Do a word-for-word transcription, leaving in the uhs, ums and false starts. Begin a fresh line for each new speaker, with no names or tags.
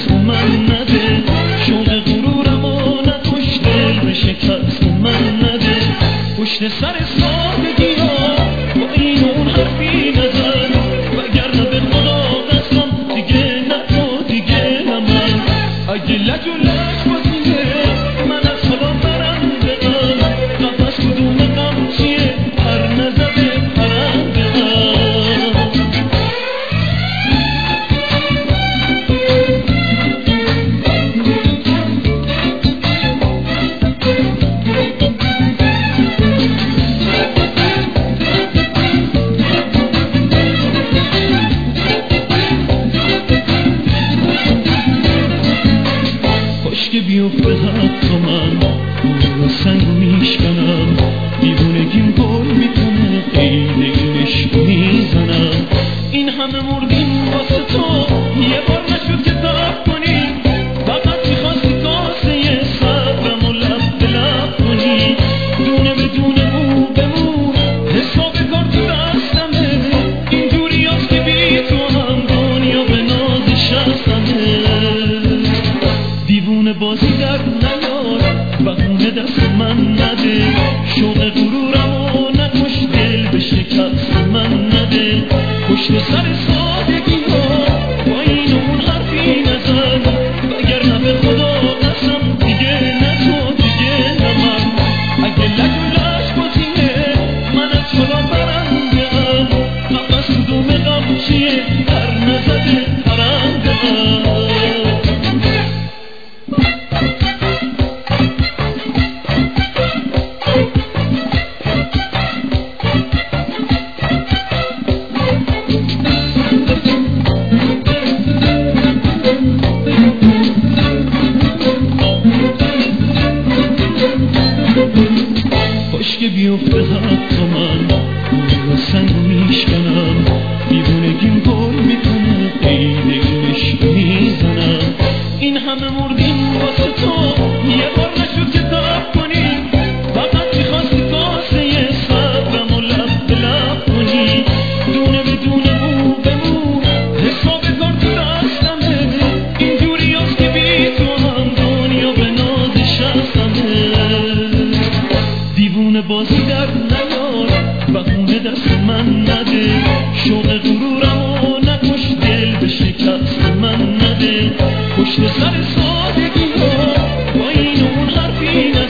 دست من نده، شوق غرورم و نکش دل به شکست من نده. پشت سر سادگی ها با این اون حرفی نزن، وگرنه به خدا قسم دیگه نه تو دیگه نه من. اگه لج و لج بازیه من از خدا برنده ام، قفص کدوم غم چیه پر نزده پرنده ام. که بیفته حق من رو سنگ میشکنم، دیوونگیم گل میکنه قید این عشق میزنم. این همه مردیم واسه تو یه بار نشد که دب کنی، فقط میخواستی کاسه صبرم و لب به لب کنی. دونه به دونه مو به مو حساب کار تو دستمه، اینجوری هست که بی تو هم دنیا به ناز شستمه. دیوونه بازی در نیار بهونه دست من نده، شوق غرورم و نکش دل به شکست من نده. پشت سر سادگی ها با این اون حرفی نزن، وگرنه به خدا قسم دیگه نه تو دیگه نه من. اگه لج و لج بازیه من از خدا برنده ام، قفص کدوم غم چیه پر نزده پرنده ام. که بیفته حق من رو سنگ میشکنم، دیوونگیم گل میکنه قید این عشق میزنم. این همه مردیم واسه تو یه بار نشد که دب کنی، فقط میخواستی کاسه صبرم و لب به لب کنی. دونه به دونه مو به مو حساب کار تو دستمه، اینجوری هست که بی تو هم دنیا به ناز شستمه. دیوونه بازی در نیار بهونه دست من نده، شوق غرورم و نکش دل به شکست من نده. پشت سر سادگی ها با این اون حرفی نده،